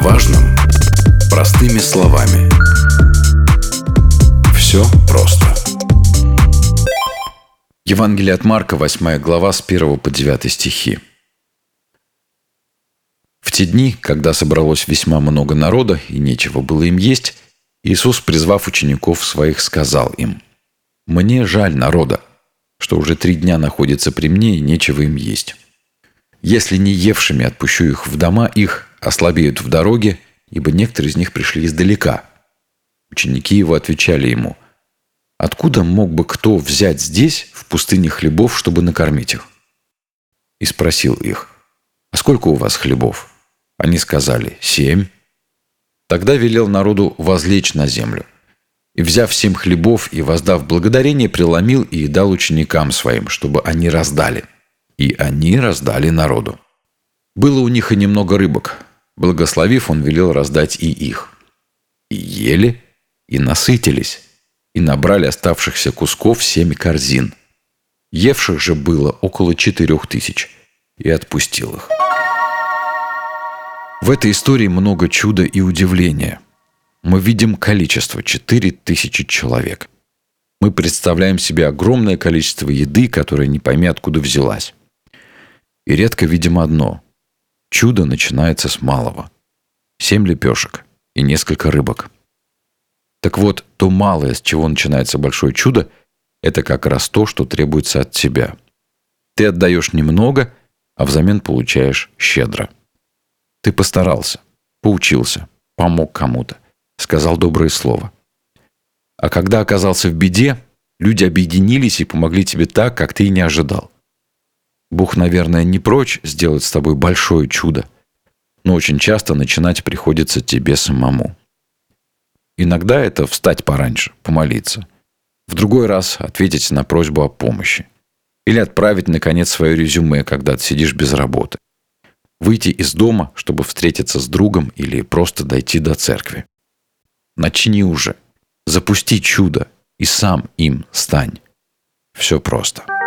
важном простыми словами. Все просто. Евангелие от Марка, 8 глава, с 1 по 9 стихи. В те дни, когда собралось весьма много народа и нечего было им есть, Иисус, призвав учеников своих, сказал им: «Мне жаль народа, что уже 3 дня находится при мне и нечего им есть. Если не евшими отпущу их в дома их, ослабеют в дороге, ибо некоторые из них пришли издалека». Ученики его отвечали ему: «Откуда мог бы кто взять здесь, в пустыне, хлебов, чтобы накормить их?» И спросил их: «А сколько у вас хлебов?» Они сказали: 7. Тогда велел народу возлечь на землю. И, взяв 7 хлебов и воздав благодарение, преломил и дал ученикам своим, чтобы они раздали. И они раздали народу. Было у них и немного рыбок. Благословив, он велел раздать и их. И ели, и насытились, и набрали оставшихся кусков 7 корзин. Евших же было около 4000, и отпустил их. В этой истории много чуда и удивления. Мы видим количество – 4000 человек. Мы представляем себе огромное количество еды, которая не пойми откуда взялась. И редко видим одно – чудо начинается с малого. 7 лепешек и несколько рыбок. Так вот, то малое, с чего начинается большое чудо, это как раз то, что требуется от тебя. Ты отдаешь немного, а взамен получаешь щедро. Ты постарался, поучился, помог кому-то, сказал доброе слово. А когда оказался в беде, люди объединились и помогли тебе так, как ты и не ожидал. Бог, наверное, не прочь сделать с тобой большое чудо, но очень часто начинать приходится тебе самому. Иногда это встать пораньше, помолиться. В другой раз ответить на просьбу о помощи. Или отправить, наконец, свое резюме, когда ты сидишь без работы. Выйти из дома, чтобы встретиться с другом или просто дойти до церкви. Начни уже. Запусти чудо и сам им стань. Все просто.